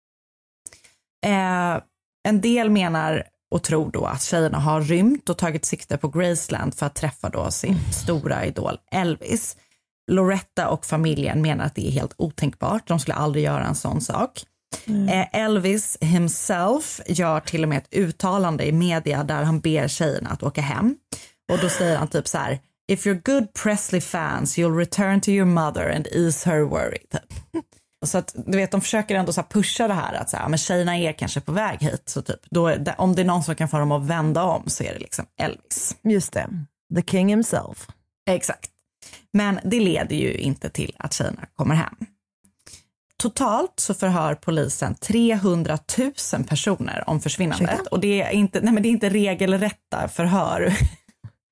En del menar och tror då att tjejerna har rymt och tagit sikte på Graceland för att träffa då sin stora idol Elvis. Loretta och familjen menar att det är helt otänkbart. De skulle aldrig göra en sån sak. Elvis himself gör till och med ett uttalande i media där han ber tjejerna att åka hem. Och då säger han typ så här: if you're good Presley fans you'll return to your mother and ease her worry. Typ. Så att du vet, de försöker ändå så här pusha det här att så här, men tjejerna är kanske på väg hit. Så typ, då, om det är någon som kan få dem att vända om så är det liksom Elvis. Just det, the king himself. Exakt. Men det leder ju inte till att tjejerna kommer hem. Totalt så förhör polisen 300 000 personer om försvinnandet. Och det är inte regelrätta förhör.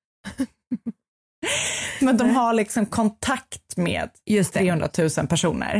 Men de har liksom kontakt med 300 000 personer.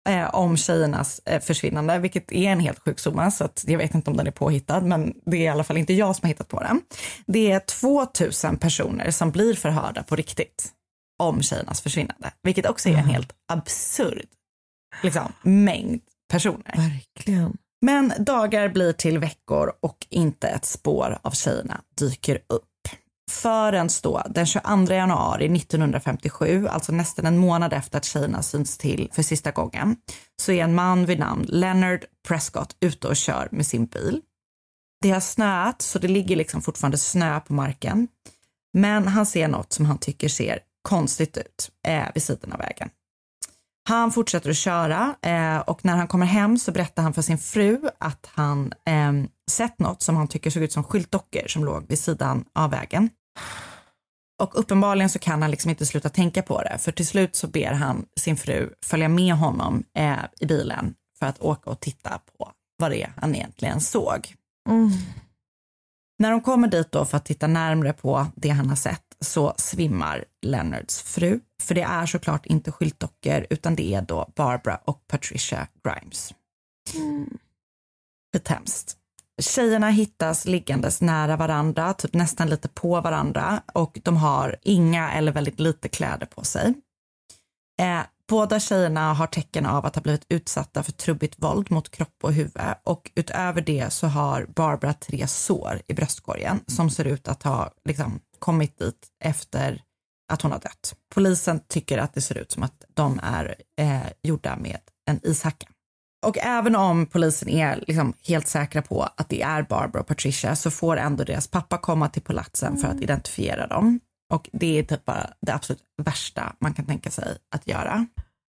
om tjejernas försvinnande, vilket är en helt sjuk summa, så att jag vet inte om den är påhittad, men det är i alla fall inte jag som har hittat på den. Det är 2000 personer som blir förhörda på riktigt om tjejernas försvinnande, vilket också är en helt absurd mängd personer. Verkligen. Men dagar blir till veckor och inte ett spår av tjejerna dyker upp. Förrän då, den 22 januari 1957, alltså nästan en månad efter att tjejerna syns till för sista gången, så är en man vid namn Leonard Prescott ute och kör med sin bil. Det har snöat, så det ligger fortfarande snö på marken. Men han ser något som han tycker ser konstigt ut vid sidan av vägen. Han fortsätter att köra och när han kommer hem så berättar han för sin fru att han sett något som han tycker såg ut som skyltdockor som låg vid sidan av vägen. Och uppenbarligen så kan han inte sluta tänka på det, för till slut så ber han sin fru följa med honom i bilen för att åka och titta på vad det är han egentligen såg. När de kommer dit då för att titta närmare på det han har sett så svimmar Leonards fru. För det är såklart inte skyltdockor utan det är då Barbara och Patricia Grimes. Det är hemskt. Tjejerna hittas liggandes nära varandra, typ nästan lite på varandra, och de har inga eller väldigt lite kläder på sig. Båda tjejerna har tecken av att ha blivit utsatta för trubbigt våld mot kropp och huvud, och utöver det så har Barbara 3 sår i bröstkorgen som ser ut att ha kommit dit efter att hon har dött. Polisen tycker att det ser ut som att de är gjorda med en ishacka. Och även om polisen är helt säkra på att det är Barbara och Patricia så får ändå deras pappa komma till platsen för att identifiera dem. Och det är typ bara det absolut värsta man kan tänka sig att göra.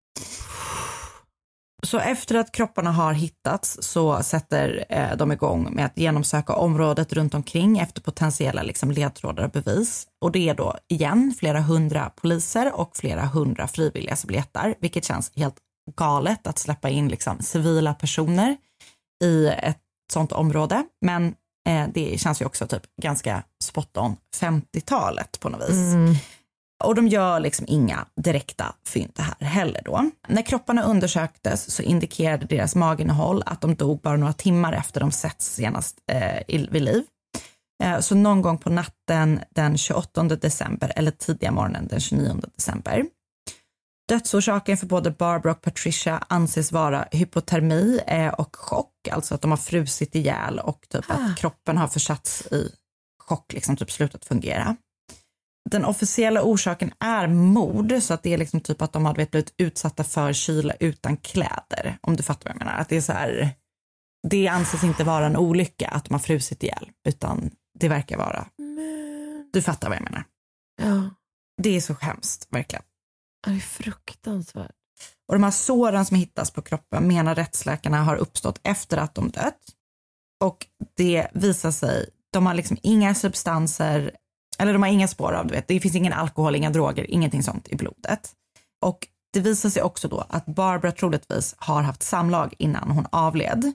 Så efter att kropparna har hittats så sätter de igång med att genomsöka området runt omkring efter potentiella ledtrådar och bevis. Och det är då igen flera hundra poliser och flera hundra frivilliga som letar, vilket känns helt galet att släppa in civila personer i ett sånt område. Men det känns ju också typ ganska spot on 50-talet på något vis. Och de gör inga direkta fynd här heller då. När kropparna undersöktes så indikerade deras maginnehåll att de dog bara några timmar efter de setts senast vid liv. Så någon gång på natten den 28 december eller tidiga morgonen den 29 december. Dödsorsaken för både Barbara och Patricia anses vara hypotermi och chock, alltså att de har frusit ihjäl och typ att kroppen har försatts i chock, typ slutat fungera. Den officiella orsaken är mord, så att det är typ att de hade blivit utsatta för kyla utan kläder, om du fattar vad jag menar. Att det är så här, det anses inte vara en olycka att de har frusit ihjäl, utan det verkar vara, du fattar vad jag menar. Ja. Det är så hemskt, verkligen. Det är fruktansvärt. Och de här såren som hittas på kroppen menar rättsläkarna har uppstått efter att de dött. Och det visar sig, de har inga substanser, eller de har inga spår av, det finns ingen alkohol, inga droger, ingenting sånt i blodet. Och det visar sig också då att Barbara troligtvis har haft samlag innan hon avled.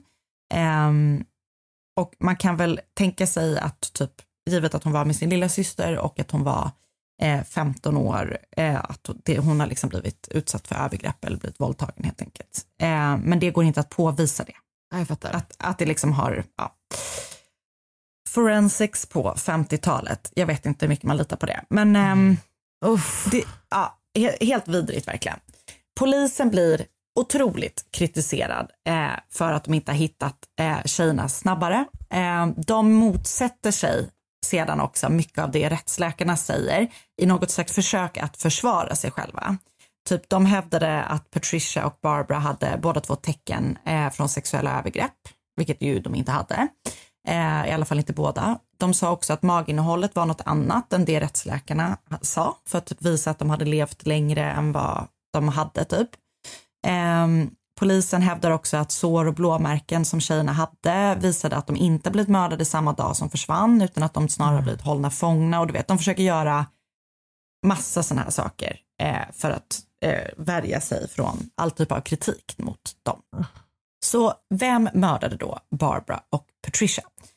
Och man kan väl tänka sig att typ, givet att hon var med sin lilla syster och att hon var 15 år, att hon har blivit utsatt för övergrepp eller blivit våldtagen helt enkelt. Men det går inte att påvisa det. Jag fattar. Att det har, ja. Forensics på 50-talet, jag vet inte hur mycket man litar på det. Men det, ja, helt vidrigt verkligen. Polisen blir otroligt kritiserad för att de inte har hittat tjejerna snabbare. De motsätter sig sedan också mycket av det rättsläkarna säger i något slags försök att försvara sig själva. Typ de hävdade att Patricia och Barbara hade båda två tecken från sexuella övergrepp, vilket ju de inte hade. I alla fall inte båda. De sa också att maginnehållet var något annat än det rättsläkarna sa, för att visa att de hade levt längre än vad de hade typ. Polisen hävdar också att sår och blåmärken som tjejerna hade visade att de inte blivit mördade samma dag som försvann, utan att de snarare blivit hållna fångna. Och du vet, de försöker göra massa sådana här saker för att värja sig från all typ av kritik mot dem. Så vem mördade då Barbara och Patricia?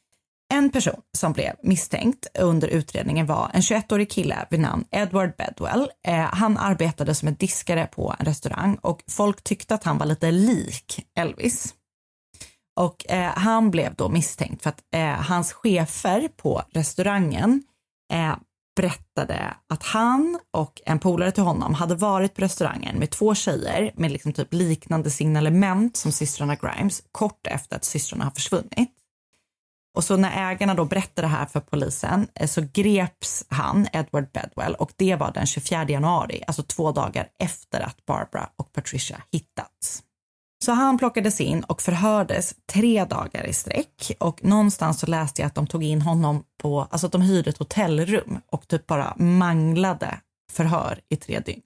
En person som blev misstänkt under utredningen var en 21-årig kille vid namn Edward Bedwell. Han arbetade som en diskare på en restaurang och folk tyckte att han var lite lik Elvis. Och han blev då misstänkt för att hans chefer på restaurangen berättade att han och en polare till honom hade varit på restaurangen med 2 tjejer med liksom typ liknande signalement som systrarna Grimes kort efter att systrarna har försvunnit. Och så när ägarna då berättade det här för polisen så greps han, Edward Bedwell, och det var den 24 januari, alltså 2 dagar efter att Barbara och Patricia hittats. Så han plockades in och förhördes 3 dagar i sträck och någonstans så läste jag att de tog in honom på, alltså att de hyrde ett hotellrum och typ bara manglade förhör i 3 dygn.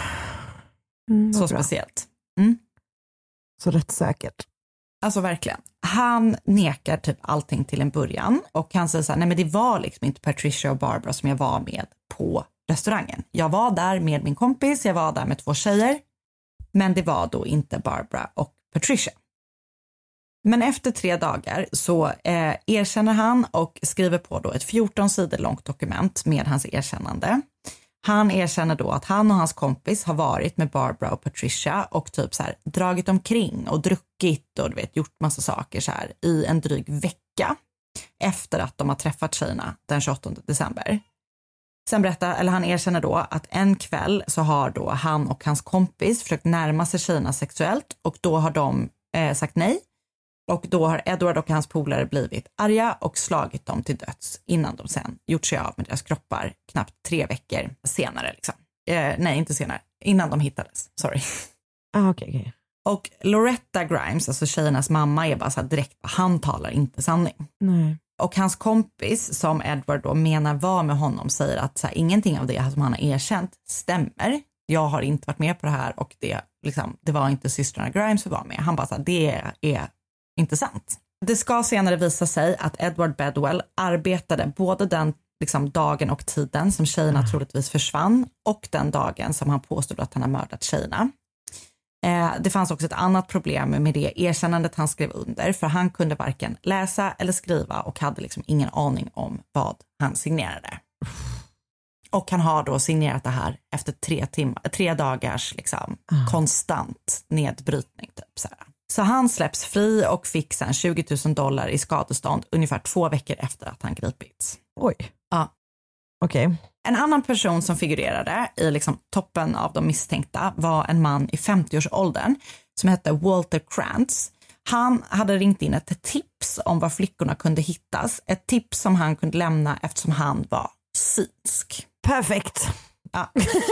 Så bra. Speciellt. Så rättssäkert. Alltså verkligen. Han nekar typ allting till en början och han säger så här, nej men det var liksom inte Patricia och Barbara som jag var med på restaurangen. Jag var där med min kompis, jag var där med 2 tjejer. Men det var då inte Barbara och Patricia. Men efter 3 dagar så erkänner han och skriver på då ett 14 sidor långt dokument med hans erkännande. Han erkänner då att han och hans kompis har varit med Barbara och Patricia och typ så här dragit omkring och druckit och du vet gjort massa saker så här i en dryg vecka efter att de har träffat tjejerna den 28 december. Sen han erkänner då att en kväll så har då han och hans kompis försökt närma sig tjejerna sexuellt och då har de sagt nej. Och då har Edward och hans polare blivit arga och slagit dem till döds innan de sen gjort sig av med deras kroppar knappt 3 veckor senare. Liksom. Nej, inte senare. Innan de hittades. Sorry. Okay. Och Loretta Grimes, alltså tjejernas mamma, är bara så här direkt, han talar inte sanning. Nej. Och hans kompis som Edward då menar var med honom säger att så här, ingenting av det som han har erkänt stämmer. Jag har inte varit med på det här och det var inte systrarna Grimes som var med. Han bara så här, det är inte sant. Det ska senare visa sig att Edward Bedwell arbetade både den dagen och tiden som tjejerna troligtvis försvann och den dagen som han påstod att han har mördat tjejerna. Det fanns också ett annat problem med det erkännandet han skrev under, för han kunde varken läsa eller skriva och hade ingen aning om vad han signerade. Och han har då signerat det här efter 3 dagars konstant nedbrytning typ så här. Så han släpps fri och fick sen $20,000 i skadestånd ungefär 2 veckor efter att han gripits. Oj. Ja. Okej. Okay. En annan person som figurerade i toppen av de misstänkta var en man i 50-årsåldern som hette Walter Krantz. Han hade ringt in ett tips om var flickorna kunde hittas. Ett tips som han kunde lämna eftersom han var synsk. Perfekt. Ja.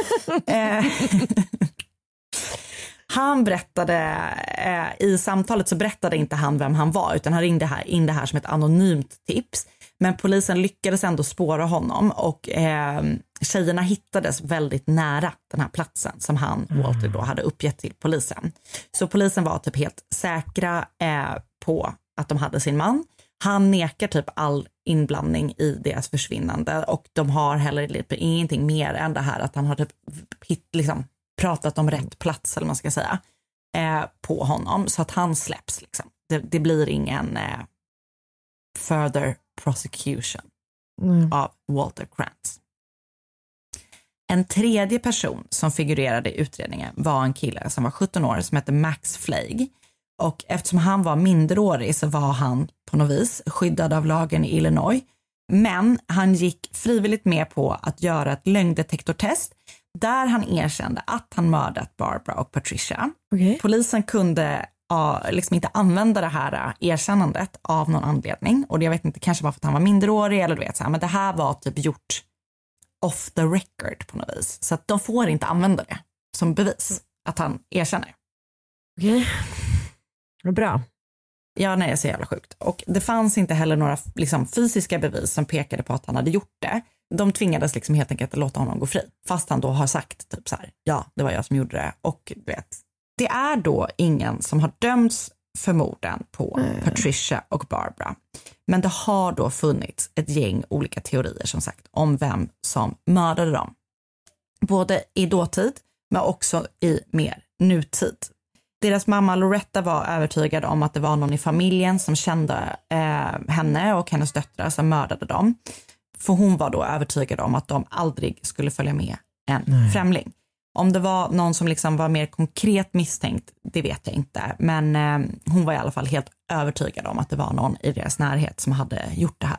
Han berättade, i samtalet så berättade inte han vem han var utan han ringde in det här som ett anonymt tips. Men polisen lyckades ändå spåra honom och tjejerna hittades väldigt nära den här platsen som Walter då hade uppgett till polisen. Så polisen var typ helt säkra på att de hade sin man. Han nekar typ all inblandning i deras försvinnande och de har heller ingenting mer än det här att han har typ pratat om rätt plats eller man ska säga på honom så att han släpps det blir ingen further prosecution av Walter Krantz. En tredje person som figurerade i utredningen var en kille som var 17 år som hette Max Flagg. Och eftersom han var minderårig så var han på något vis skyddad av lagen i Illinois. Men han gick frivilligt med på att göra ett lögndetektortest där han erkände att han mördat Barbara och Patricia. Okay. Polisen kunde inte använda det här erkännandet av någon anledning. Och det, jag vet inte, kanske bara för att han var minderårig eller du vet så här, men det här var typ gjort off the record på något vis. Så att de får inte använda det som bevis att han erkänner. Okej. Okay. Bra. Ja, nej, det är så jävla sjukt. Och det fanns inte heller några fysiska bevis som pekade på att han hade gjort det. De tvingades helt enkelt att låta honom gå fri. Fast han då har sagt typ så här, ja, det var jag som gjorde det. Och du vet, det är då ingen som har dömts för morden på Patricia och Barbara. Men det har då funnits ett gäng olika teorier som sagt om vem som mördade dem. Både i dåtid men också i mer nutid. Deras mamma Loretta var övertygad om att det var någon i familjen som kände henne och hennes döttrar som mördade dem. För hon var då övertygad om att de aldrig skulle följa med en främling. Om det var någon som liksom var mer konkret misstänkt, det vet jag inte. Men hon var i alla fall helt övertygad om att det var någon i deras närhet som hade gjort det här.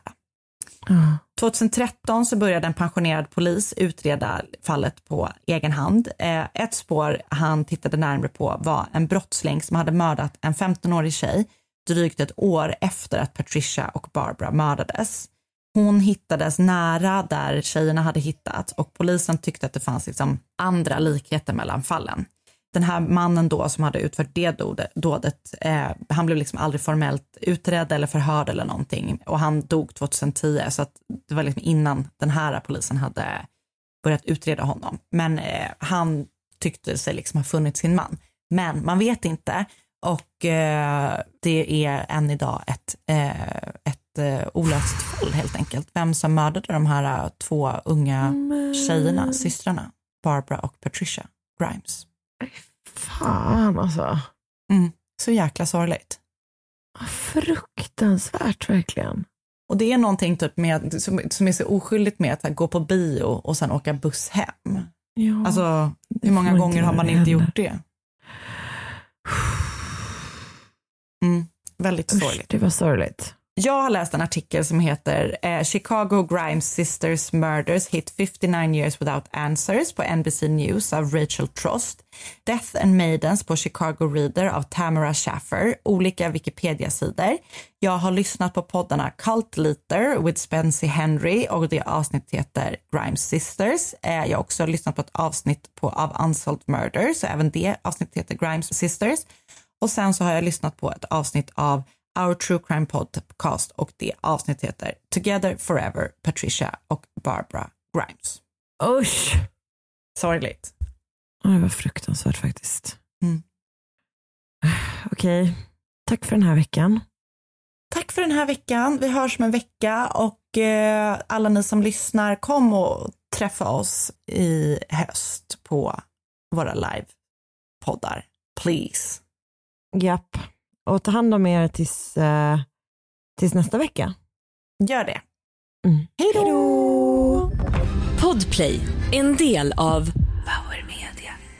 2013 så började en pensionerad polis utreda fallet på egen hand. Ett spår han tittade närmare på var en brottsling som hade mördat en 15-årig tjej drygt ett år efter att Patricia och Barbara mördades. Hon hittades nära där tjejerna hade hittat och polisen tyckte att det fanns liksom andra likheter mellan fallen. Den här mannen då som hade utfört det dådet, han blev liksom aldrig formellt utredd eller förhörd eller någonting. Och han dog 2010 så att det var liksom innan den här polisen hade börjat utreda honom. Men han tyckte sig liksom ha funnit sin man. Men man vet inte och det är än idag ett olöst fall helt enkelt. Vem som mördade de här 2 unga tjejerna, systrarna, Barbara och Patricia Grimes. Fan alltså. Så jäkla sorgligt. Fruktansvärt verkligen. Och det är någonting typ med, som är så oskyldigt med att gå på bio och sen åka buss hem. Ja, alltså hur många gånger har man inte gjort det? Väldigt sorgligt. Det var sorgligt. Jag har läst en artikel som heter Chicago Grimes Sisters Murders hit 59 years without answers på NBC News av Rachel Trost. Death and Maidens på Chicago Reader av Tamara Schaffer. Olika Wikipedia-sidor. Jag har lyssnat på poddarna Cult Leader with Spency Henry och det avsnitt heter Grimes Sisters. Jag har också lyssnat på ett avsnitt av Unsolved Murder, så även det avsnitt heter Grimes Sisters. Och sen så har jag lyssnat på ett avsnitt av Our True Crime Podcast och det avsnitt heter Together Forever, Patricia och Barbara Grimes. Usch! Sorgligt. Det var fruktansvärt faktiskt. Okej, tack för den här veckan. Tack för den här veckan. Vi hörs om en vecka och alla ni som lyssnar, kom och träffa oss i höst på våra live-poddar. Please. Japp. Och ta hand om er tills nästa vecka. Gör det. Hej då! Podplay, en del av Power Media.